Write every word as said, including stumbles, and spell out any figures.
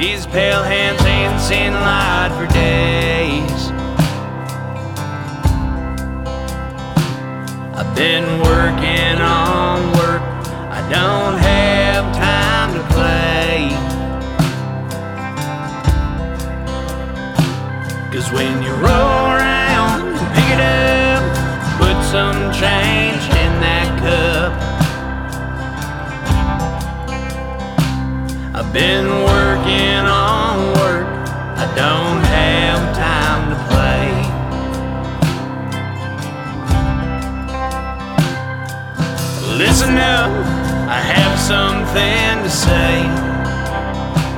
These pale hands ain't seen light for days. I've been working on work, I don't have time to play. 'Cause when you roll around and pick it up, put some change in that cup. I've been working on work, I don't have time to play. Listen up, I have something to say.